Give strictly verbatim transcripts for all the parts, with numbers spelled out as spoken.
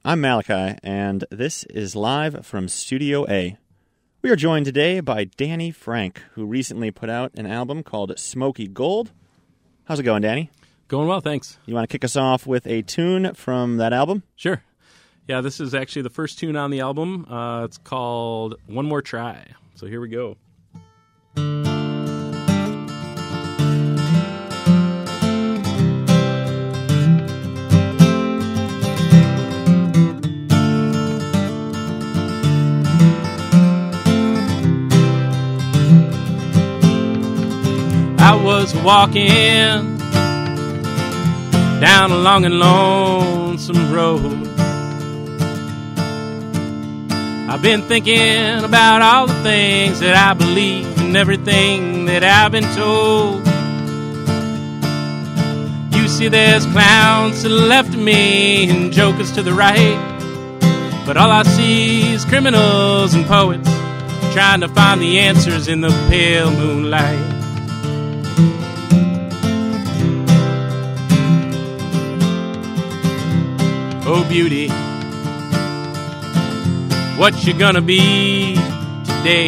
I'm Malachi, and this is live from Studio A. We are joined today by Danny Frank, who recently put out an album called Smoky Gold. How's it going, Danny? Going well, thanks. You want to kick us off with a tune from that album? Sure. Yeah, this is actually the first tune on the album. Uh, it's called One More Try. So here we go. I was walking down a long and lonesome road. I've been thinking about all the things that I believe and everything that I've been told. You see, there's clowns to the left of me and jokers to the right, but all I see is criminals and poets trying to find the answers in the pale moonlight. Oh, beauty, what you gonna be today?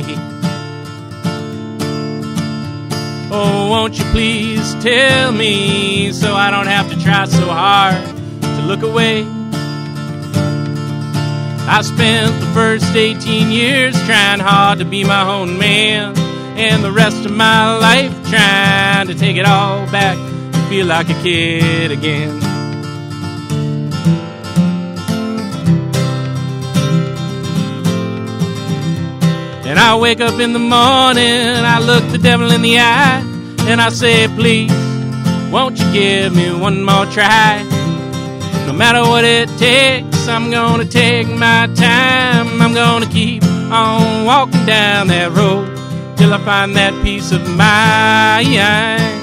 Oh, won't you please tell me so I don't have to try so hard to look away? I spent the first eighteen years trying hard to be my own man, and the rest of my life trying to take it all back and feel like a kid again. And I wake up in the morning, I look the devil in the eye, and I say, please, won't you give me one more try? No matter what it takes, I'm gonna take my time. I'm gonna keep on walking down that road till I find that peace of mind.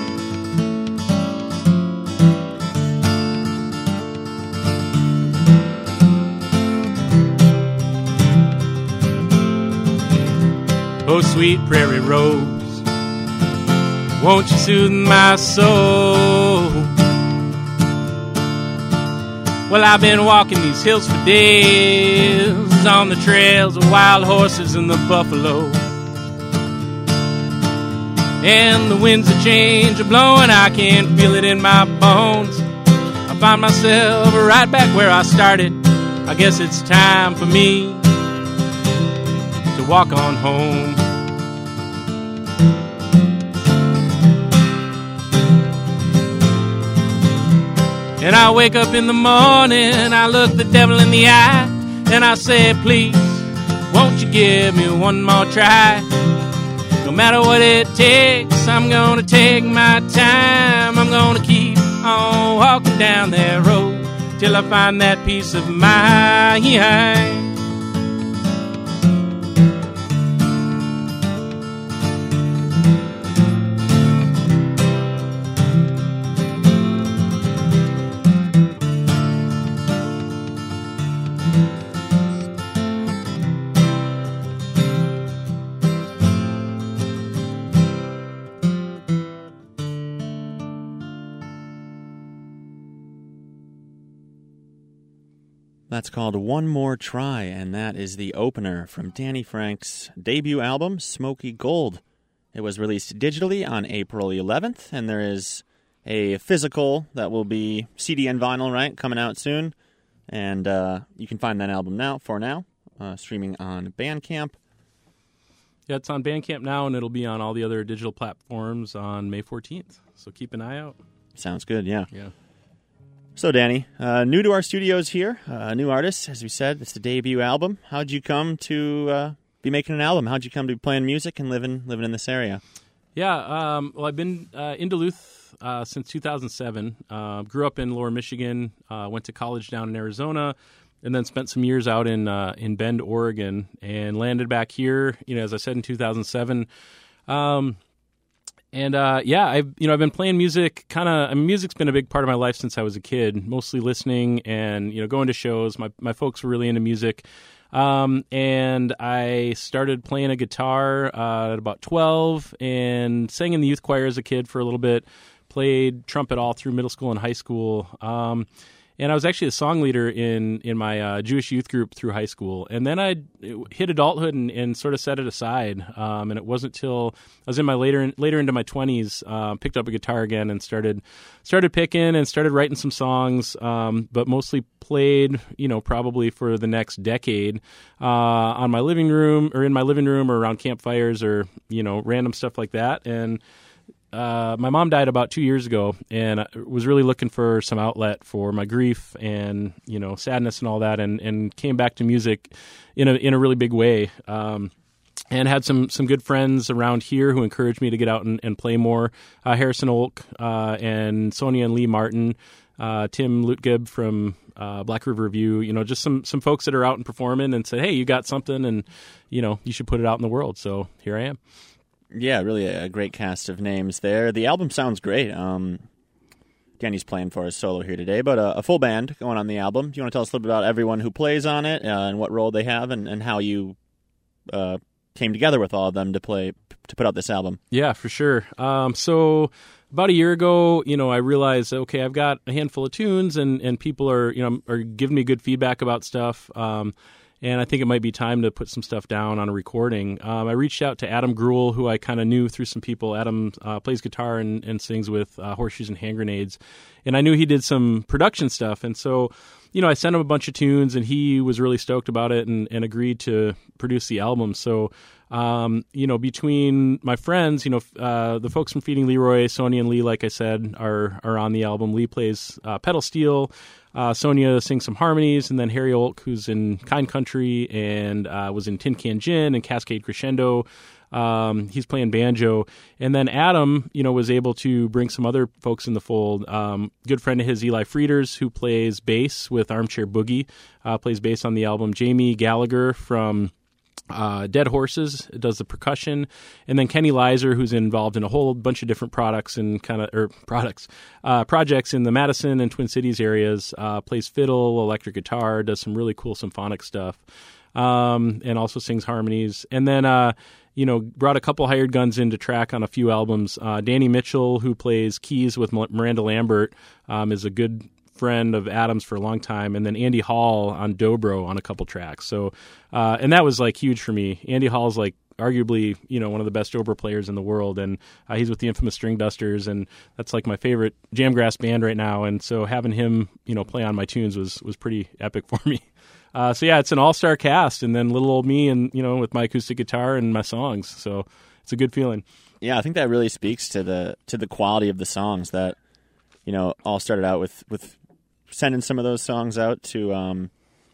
Oh, sweet prairie rose, won't you soothe my soul? Well, I've been walking these hills for days on the trails of wild horses and the buffalo. And the winds of change are blowing, I can feel it in my bones. I find myself right back where I started. I guess it's time for me to walk on home. And I wake up in the morning, I look the devil in the eye, and I say, please, won't you give me one more try? No matter what it takes, I'm gonna take my time. I'm gonna keep on walking down that road till I find that peace of mind. That's called One More Try, and that is the opener from Danny Frank's debut album, Smoky Gold. It was released digitally on April eleventh, and there is a physical that will be C D and vinyl, right, coming out soon. And uh, you can find that album now, for now, uh, streaming on Bandcamp. Yeah, it's on Bandcamp now, and it'll be on all the other digital platforms on May fourteenth. So keep an eye out. Sounds good, yeah. Yeah. So, Danny, uh, new to our studios here, a uh, new artist, as we said. It's the debut album. How'd you come to uh, be making an album? How'd you come to be playing music and living living in this area? Yeah, um, well, I've been uh, in Duluth uh, since two thousand seven. Uh, grew up in Lower Michigan, uh, went to college down in Arizona, and then spent some years out in uh, in Bend, Oregon, and landed back here, you know, as I said, in two thousand seven. Um And uh, yeah, I've you know I've been playing music. Kind of, I mean, music's been a big part of my life since I was a kid. Mostly listening and you know going to shows. My my folks were really into music, um, and I started playing a guitar uh, at about twelve and sang in the youth choir as a kid for a little bit. Played trumpet all through middle school and high school. Um, and I was actually a song leader in in my uh, Jewish youth group through high school. And then I hit adulthood and, and sort of set it aside. Um, and it wasn't till I was in my later later into my twenties, uh, picked up a guitar again and started started picking and started writing some songs. Um, but mostly played, you know, probably for the next decade uh, on my living room or in my living room or around campfires or you know random stuff like that. And Uh, my mom died about two years ago, and I was really looking for some outlet for my grief and you know sadness and all that, and, and came back to music in a in a really big way. Um, and had some some good friends around here who encouraged me to get out and, and play more. Uh, Harrison Olk uh, and Sonia and Lee Martin, uh, Tim Lutgeb from uh, Black River Review. You know, just some some folks that are out and performing and said, "Hey, you got something, and you know you should put it out in the world." So here I am. Yeah, really a great cast of names there. The album sounds great. Um, Danny's playing for us solo here today, but a, a full band going on the album. Do you want to tell us a little bit about everyone who plays on it uh, and what role they have and, and how you uh, came together with all of them to play to put out this album? Yeah, for sure. Um, so about a year ago, you know, I realized, okay, I've got a handful of tunes and, and people are, you know, are giving me good feedback about stuff. Um, And I think it might be time to put some stuff down on a recording. Um, I reached out to Adam Gruhl, who I kind of knew through some people. Adam uh, plays guitar and, and sings with uh, Horseshoes and Hand Grenades. And I knew he did some production stuff. And so, you know, I sent him a bunch of tunes, and he was really stoked about it and, and agreed to produce the album. So, um, you know, between my friends, you know, uh, the folks from Feeding Leroy, Sonia and Lee, like I said, are are on the album. Lee plays uh, pedal steel. Uh, Sonia sings some harmonies, and then Harry Olk, who's in Kind Country and uh, was in Tin Can Gin and Cascade Crescendo. Um, he's playing banjo. And then Adam, you know, was able to bring some other folks in the fold. Um, good friend of his, Eli Frieders, who plays bass with Armchair Boogie, uh, plays bass on the album. Jamie Gallagher from Uh, Dead Horses does the percussion, and then Kenny Lizer, who's involved in a whole bunch of different products and kind of or products uh, projects in the Madison and Twin Cities areas. Uh, plays fiddle, electric guitar, does some really cool symphonic stuff, um, and also sings harmonies. And then uh, you know brought a couple hired guns in to track on a few albums. Uh, Danny Mitchell, who plays keys with Miranda Lambert, um, is a good friend of Adam's for a long time, and then Andy Hall on dobro on a couple tracks. So, uh, and that was like huge for me. Andy Hall's like arguably, you know, one of the best dobro players in the world, and uh, he's with the infamous String Dusters, and that's like my favorite Jamgrass band right now. And so having him, you know, play on my tunes was was pretty epic for me. Uh, so yeah, it's an all-star cast, and then little old me, and you know, with my acoustic guitar and my songs. So it's a good feeling. Yeah, I think that really speaks to the to the quality of the songs that, you know, all started out with with. Sending some of those songs out to um,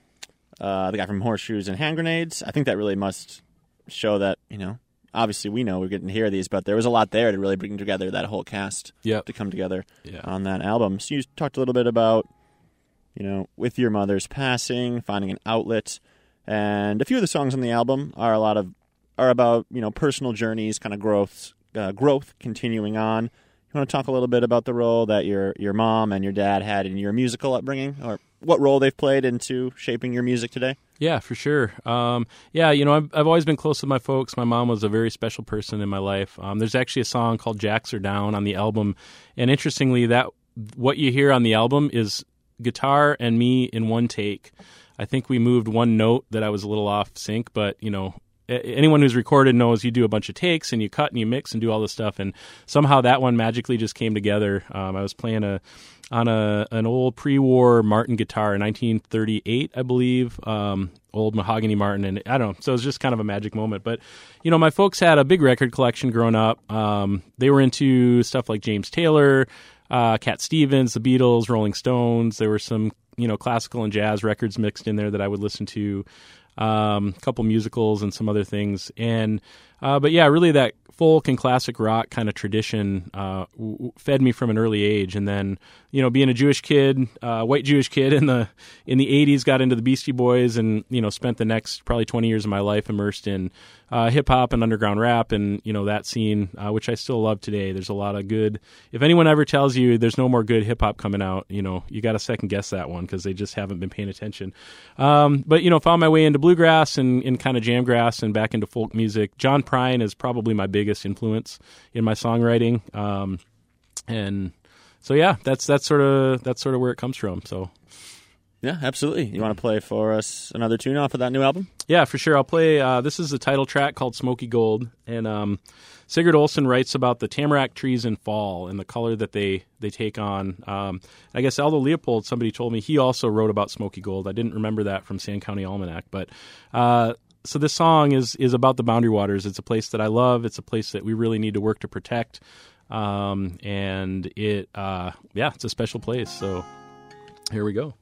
uh, the guy from Horseshoes and Hand Grenades. I think that really must show that, you know, obviously we know we're getting to hear these, but there was a lot there to really bring together that whole cast yep. to come together yeah. on that album. So you talked a little bit about, you know, with your mother's passing, finding an outlet, and a few of the songs on the album are a lot of are about, you know, personal journeys, kind of growth, uh, growth continuing on. You want to talk a little bit about the role that your your mom and your dad had in your musical upbringing, or what role they've played into shaping your music today? Yeah, for sure. Um, yeah, you know, I've, I've always been close with my folks. My mom was a very special person in my life. Um, there's actually a song called Jacks Are Down on the album, and interestingly, that what you hear on the album is guitar and me in one take. I think we moved one note that I was a little off sync, but, you know, anyone who's recorded knows you do a bunch of takes and you cut and you mix and do all this stuff, and somehow that one magically just came together. Um, I was playing a on a an old pre-war Martin guitar, nineteen thirty-eight, I believe, um, old mahogany Martin, and I don't know. So it was just kind of a magic moment. But you know, my folks had a big record collection growing up. Um, they were into stuff like James Taylor, uh, Cat Stevens, the Beatles, Rolling Stones. There were some, you know, classical and jazz records mixed in there that I would listen to. Um, a couple musicals and some other things. And, uh, but yeah, really that folk and classic rock kind of tradition, uh, w- fed me from an early age. And then, you know, being a Jewish kid, uh, white Jewish kid in the, in the eighties, got into the Beastie Boys and, you know, spent the next probably twenty years of my life immersed in, uh, hip hop and underground rap and, you know, that scene, uh, which I still love today. There's a lot of good, if anyone ever tells you there's no more good hip hop coming out, you know, you got to second guess that one because they just haven't been paying attention. Um, but, you know, found my way into bluegrass and, and kind of jamgrass and back into folk music. John Prine is probably my biggest influence in my songwriting. Um, and so, yeah, that's, that's sort of, that's sort of where it comes from. So, Yeah, absolutely. You want to play for us another tune off of that new album? Yeah, for sure. I'll play, uh, this is the title track called Smoky Gold, and um, Sigurd Olson writes about the tamarack trees in fall and the color that they, they take on. Um, I guess Aldo Leopold, somebody told me, he also wrote about Smoky Gold. I didn't remember that from Sand County Almanac, but uh, so this song is, is about the Boundary Waters. It's a place that I love. It's a place that we really need to work to protect, um, and it, uh, yeah, it's a special place, so here we go.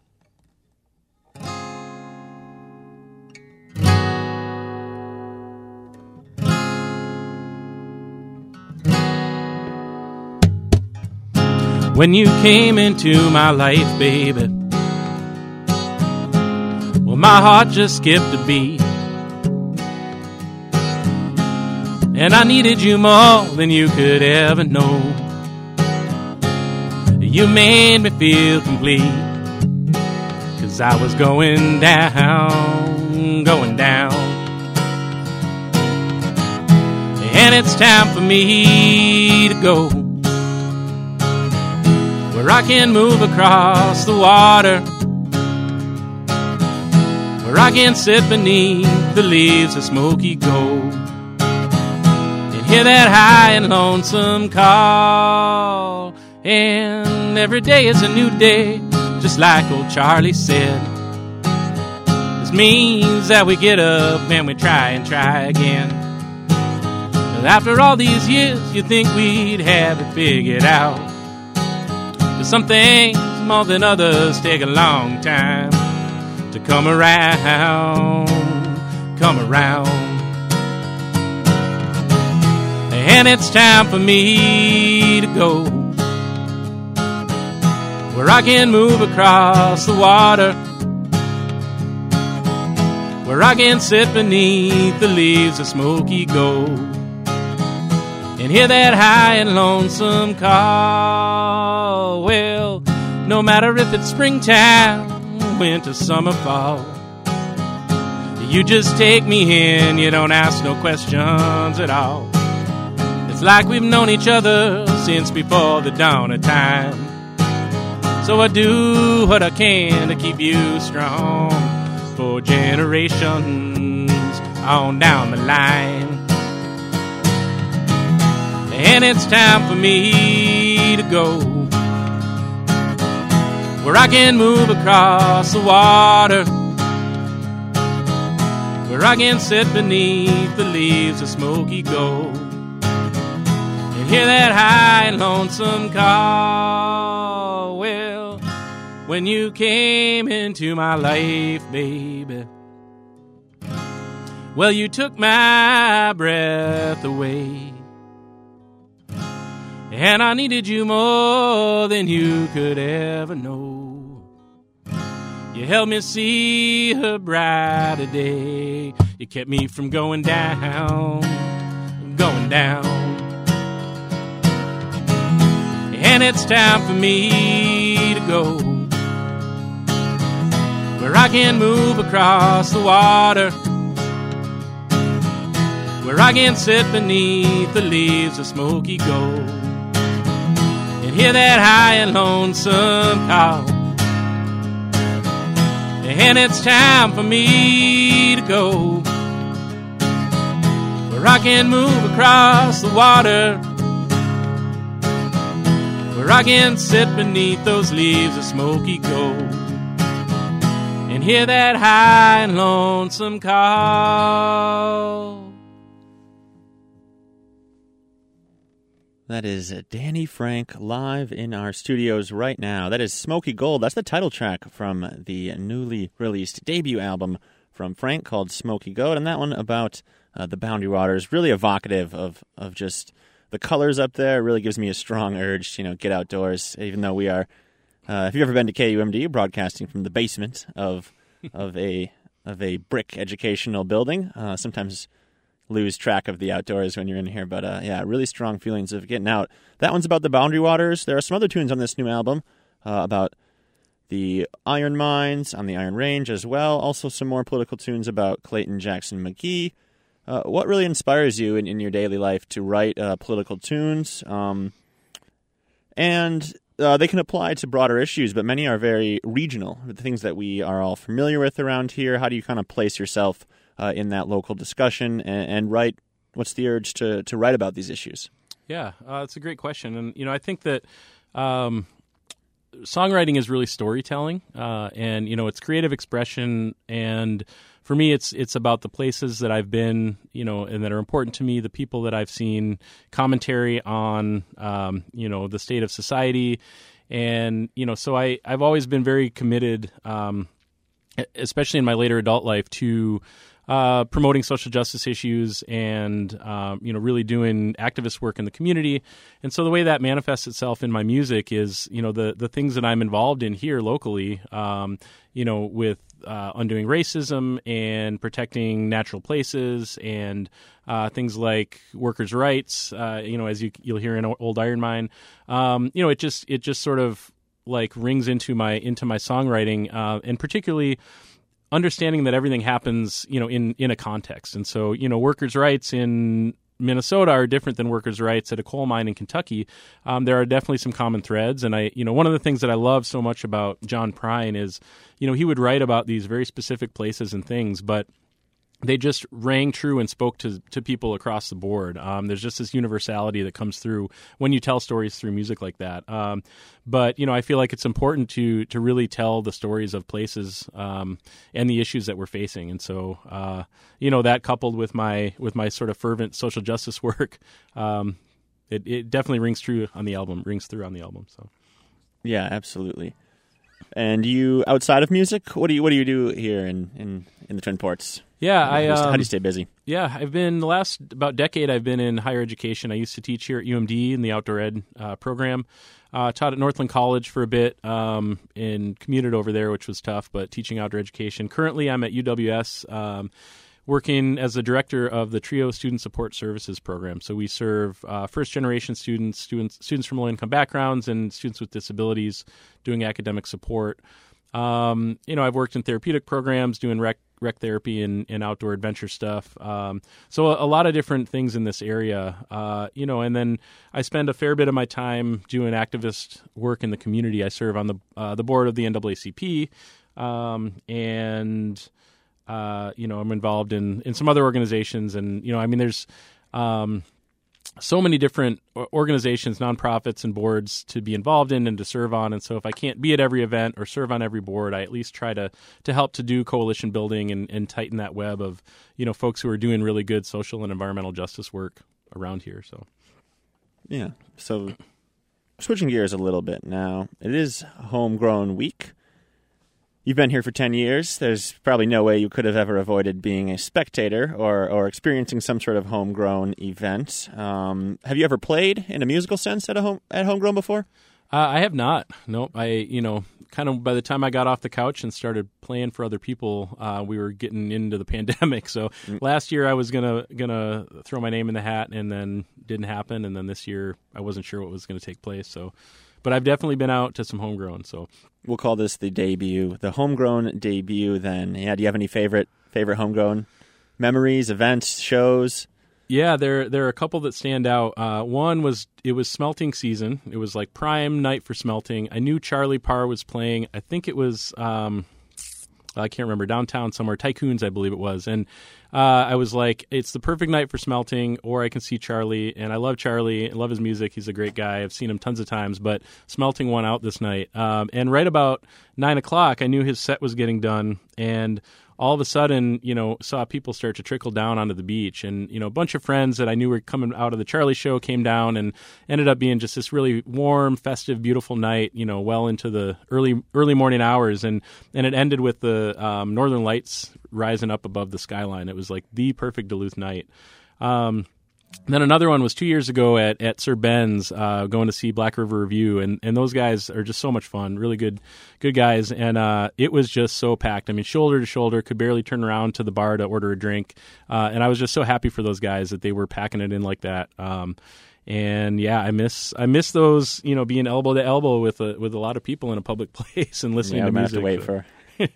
When you came into my life, baby, well, my heart just skipped a beat. And I needed you more than you could ever know. You made me feel complete, 'cause I was going down, going down. And it's time for me to go, where I can move across the water, where I can sit beneath the leaves of smoky gold, and hear that high and lonesome call. And every day is a new day, just like old Charlie said. This means that we get up and we try and try again. But after all these years, you'd think we'd have it figured out. Some things more than others take a long time to come around, come around. And it's time for me to go, where I can move across the water, where I can sit beneath the leaves of smoky gold, and hear that high and lonesome call. Well, no matter if it's springtime, winter, summer, fall, you just take me in, you don't ask no questions at all. It's like we've known each other since before the dawn of time. So I do what I can to keep you strong for generations on down the line. And it's time for me to go, where I can move across the water, where I can sit beneath the leaves of smoky gold, and hear that high and lonesome call. Well, when you came into my life, baby, well, you took my breath away. And I needed you more than you could ever know. You helped me see a brighter day. You kept me from going down, going down. And it's time for me to go, where I can move across the water, where I can sit beneath the leaves of smoky gold, hear that high and lonesome call. And it's time for me to go, where I can move across the water, where I can sit beneath those leaves of smoky gold, and hear that high and lonesome call. That is Danny Frank live in our studios right now. That is Smoky Gold. That's the title track from the newly released debut album from Frank called Smoky Gold. And that one about uh, the Boundary Waters, really evocative of, of just the colors up there. It really gives me a strong urge to, you know, get outdoors, even though we are, uh, if you've ever been to K U M D, broadcasting from the basement of of a of a brick educational building, uh, sometimes lose track of the outdoors when you're in here, but uh, yeah, really strong feelings of getting out. That one's about the Boundary Waters. There are some other tunes on this new album uh, about the iron mines on the Iron Range as well. Also some more political tunes about Clayton Jackson McGee. Uh, what really inspires you in, in your daily life to write uh, political tunes? Um, and uh, they can apply to broader issues, but many are very regional, the things that we are all familiar with around here. How do you kind of place yourself uh, in that local discussion and, and write? What's the urge to, to write about these issues? Yeah, uh, it's a great question. And, you know, I think that um, songwriting is really storytelling, uh, and, you know, it's creative expression. And for me, it's it's about the places that I've been, you know, and that are important to me, the people that I've seen, commentary on, um, you know, the state of society. And, you know, so I, I've always been very committed, um, especially in my later adult life, to uh, promoting social justice issues and, um, you know, really doing activist work in the community. And so the way that manifests itself in my music is, you know, the, the things that I'm involved in here locally, um, you know, with uh, undoing racism and protecting natural places and uh, things like workers' rights, uh, you know, as you, you'll hear in Old Iron Mine. Um, you know, it just it just sort of like rings into my into my songwriting, uh, and particularly understanding that everything happens, you know, in, in a context. And so, you know, workers' rights in Minnesota are different than workers' rights at a coal mine in Kentucky. Um, there are definitely some common threads. And I, you know, one of the things that I love so much about John Prine is, you know, he would write about these very specific places and things, but they just rang true and spoke to, to people across the board. Um, there's just this universality that comes through when you tell stories through music like that. Um, but, you know, I feel like it's important to to really tell the stories of places um, and the issues that we're facing. And so, uh, you know, that coupled with my with my sort of fervent social justice work, um, it, it definitely rings true on the album, rings through on the album. So, yeah, absolutely. And you, outside of music, what do you what do you do here in, in, in the Twin Ports? Yeah, I. Um, How do you stay busy? Yeah, I've been the last about decade. I've been in higher education. I used to teach here at U M D in the outdoor ed uh, program. Uh, taught at Northland College for a bit, um, and commuted over there, which was tough. But teaching outdoor education. Currently, I'm at U W S, um, working as the director of the TRIO Student Support Services program. So we serve uh, first generation students, students, students from low income backgrounds, and students with disabilities, doing academic support. Um, you know, I've worked in therapeutic programs, doing rec, rec therapy and, and outdoor adventure stuff. Um, so a, a lot of different things in this area, uh, you know, and then I spend a fair bit of my time doing activist work in the community. I serve on the, uh, the board of the N double A C P, um, and, uh, you know, I'm involved in, in some other organizations. And, you know, I mean, there's, um, so many different organizations, nonprofits, and boards to be involved in and to serve on. And so if I can't be at every event or serve on every board, I at least try to to help to do coalition building and, and tighten that web of, you know, folks who are doing really good social and environmental justice work around here. So, yeah. So switching gears a little bit now, it is Homegrown Week. You've been here for ten years. There's probably no way you could have ever avoided being a spectator or, or experiencing some sort of homegrown event. Um, have you ever played in a musical sense at a home at Homegrown before? Uh, I have not. Nope. I, you know, kind of by the time I got off the couch and started playing for other people, uh, we were getting into the pandemic. So mm. last year I was gonna gonna throw my name in the hat, and then didn't happen. And then this year I wasn't sure what was going to take place. So. But I've definitely been out to some homegrown. So we'll call this the debut, the homegrown debut. Then, yeah. Do you have any favorite favorite homegrown memories, events, shows? Yeah, there there are a couple that stand out. Uh, one was it was smelting season. It was like prime night for smelting. I knew Charlie Parr was playing. I think it was um, I can't remember, downtown somewhere, Tycoons, I believe it was. And uh, I was like, it's the perfect night for smelting, or I can see Charlie. And I love Charlie. I love his music. He's a great guy. I've seen him tons of times, but smelting won out this night. Um, and right about nine o'clock, I knew his set was getting done. And all of a sudden, you know, saw people start to trickle down onto the beach. And, you know, a bunch of friends that I knew were coming out of the Charlie show came down, and ended up being just this really warm, festive, beautiful night, you know, well into the early early morning hours. And, and it ended with the um, Northern Lights rising up above the skyline. It was like the perfect Duluth night. Um Then another one was two years ago at, at Sir Ben's, uh, going to see Black River Review, and, and those guys are just so much fun, really good good guys, and uh, it was just so packed. I mean, shoulder to shoulder, could barely turn around to the bar to order a drink, uh, and I was just so happy for those guys that they were packing it in like that. Um, and yeah, I miss I miss those, you know, being elbow to elbow with a, with a lot of people in a public place and listening yeah, to we music. Have to wait for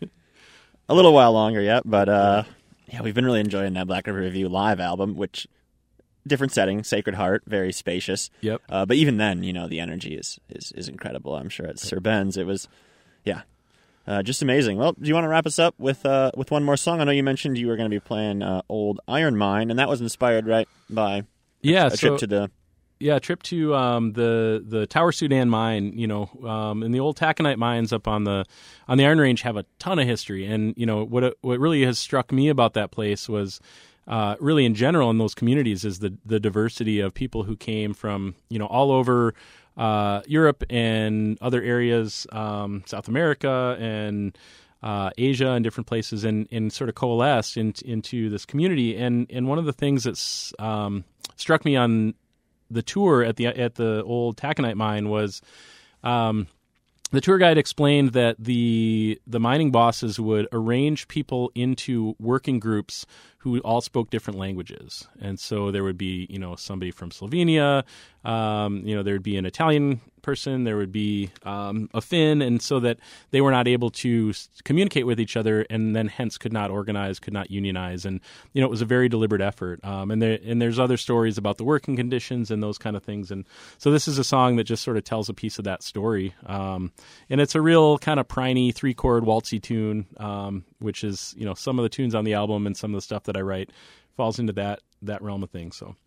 a little while longer yet, but uh, yeah, we've been really enjoying that Black River Review live album, which different setting, Sacred Heart, very spacious. Yep. Uh, but even then, you know, the energy is, is, is incredible. I'm sure at Sir Ben's it was, yeah, uh, just amazing. Well, do you want to wrap us up with uh, with one more song? I know you mentioned you were going to be playing uh, Old Iron Mine, and that was inspired, right, by yeah, a so, trip to the... Yeah, a trip to um, the the Tower Sudan mine. You know, um, and the old taconite mines up on the on the Iron Range have a ton of history. And you know what what really has struck me about that place was uh, really in general in those communities is the the diversity of people who came from you know all over uh, Europe and other areas, um, South America and uh, Asia and different places, and, and sort of coalesced in, into this community. And and one of the things that's um, struck me on the tour at the at the old taconite mine was um, the tour guide explained that the the mining bosses would arrange people into working groups who all spoke different languages, and so there would be you know somebody from Slovenia, um, you know there would be an Italian person, there would be um, a Finn, and so that they were not able to communicate with each other, and then hence could not organize, could not unionize, and you know it was a very deliberate effort. Um, and there and there's other stories about the working conditions and those kind of things, and so this is a song that just sort of tells a piece of that story. Um, and it's a real kind of priney three chord waltzy tune, um, which is you know some of the tunes on the album and some of the stuff that I write falls into that that realm of things. So,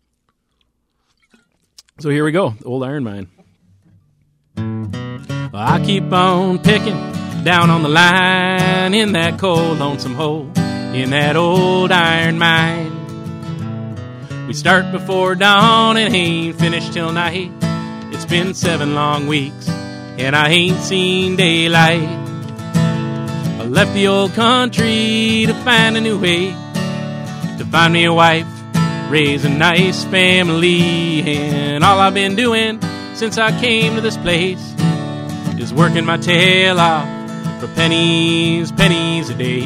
so here we go, Old Iron Mine. Well, I keep on picking down on the line in that cold, lonesome hole in that old iron mine. We start before dawn and ain't finished till night. It's been seven long weeks and I ain't seen daylight. I left the old country to find a new way, to find me a wife, raise a nice family. And all I've been doing since I came to this place is working my tail off for pennies, pennies a day.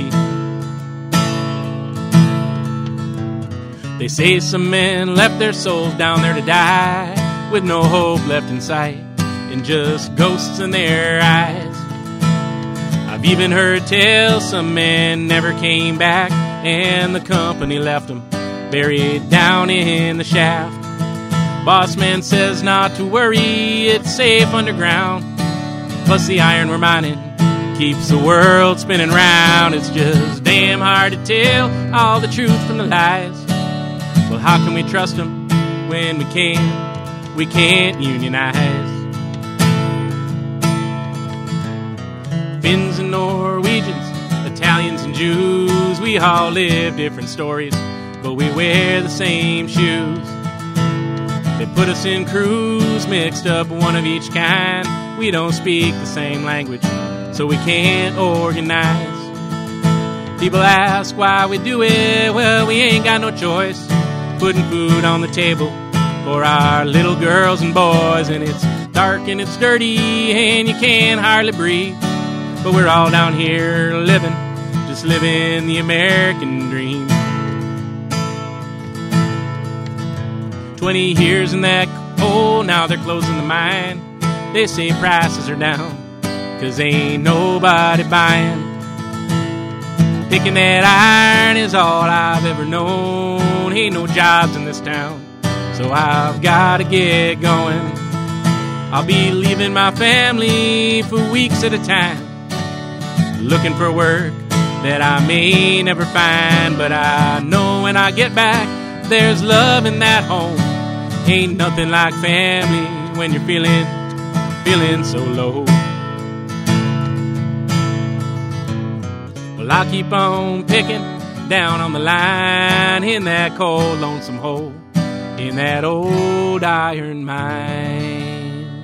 They say some men left their souls down there to die, with no hope left in sight and just ghosts in their eyes. I've even heard tell some men never came back, and the company left them buried down in the shaft. Boss man says not to worry, it's safe underground. Plus the iron we're mining keeps the world spinning round. It's just damn hard to tell all the truth from the lies. Well, how can we trust them when we can't, we can't unionize? Finns and Norwegians, Italians and Jews, we all live different stories, but we wear the same shoes. They put us in crews, mixed up one of each kind. We don't speak the same language, so we can't organize. People ask why we do it. Well, we ain't got no choice. Putting food on the table for our little girls and boys. And it's dark and it's dirty and you can't hardly breathe. But we're all down here living, just living the American dream. Twenty years in that hole, now they're closing the mine. They say prices are down, cause ain't nobody buying. Picking that iron is all I've ever known. Ain't no jobs in this town, so I've gotta get going. I'll be leaving my family for weeks at a time, looking for work that I may never find. But I know when I get back, there's love in that home. Ain't nothing like family when you're feeling, feeling so low. Well, I keep on picking down on the line in that cold, lonesome hole in that old iron mine.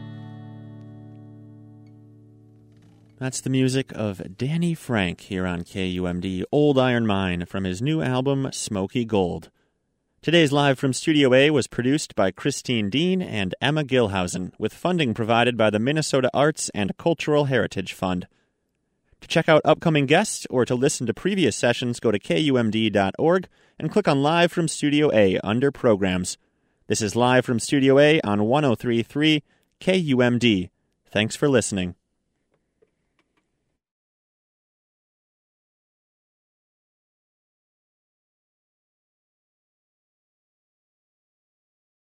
That's the music of Danny Frank here on K U M D, Old Iron Mine, from his new album, Smoky Gold. Today's Live from Studio A was produced by Christine Dean and Emma Gilhausen, with funding provided by the Minnesota Arts and Cultural Heritage Fund. To check out upcoming guests or to listen to previous sessions, go to K U M D dot org and click on Live from Studio A under Programs. This is Live from Studio A on one oh three point three K U M D. Thanks for listening.